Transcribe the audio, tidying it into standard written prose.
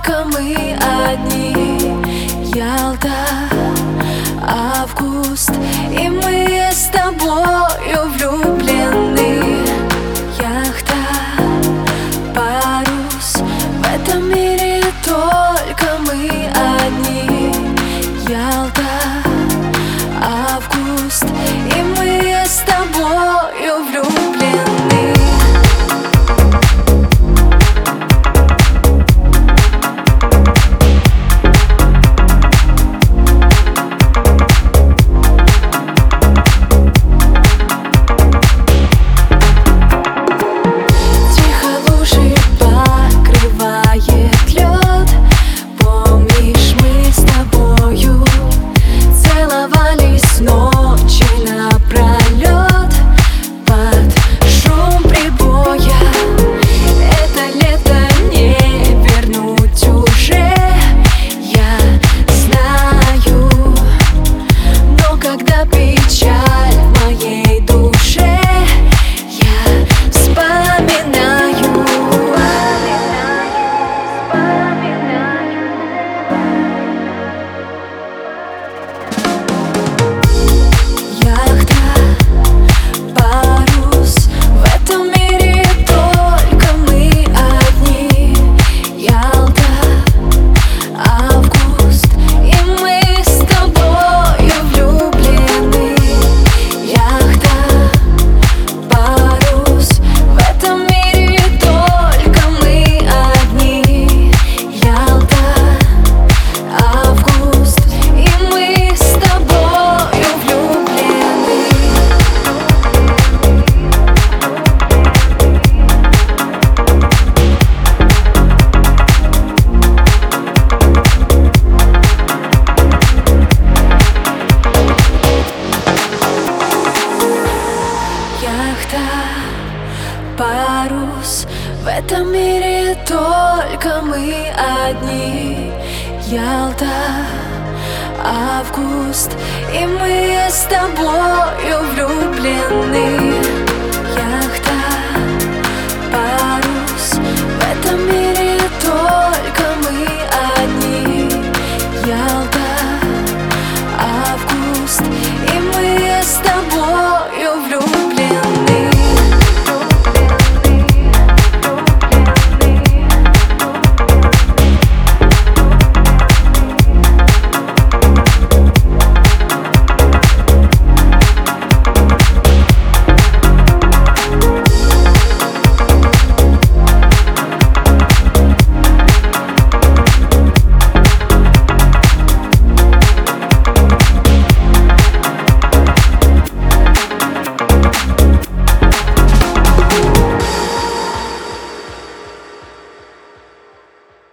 только мы одни. Ялта, август, и мы с тобою влюблены. Яхта, парус, в этом мире только мы одни. Ялта, август, и мы с тобою влюблены. Парус, в этом мире только мы одни. Ялта, август, и мы с тобою влюблены.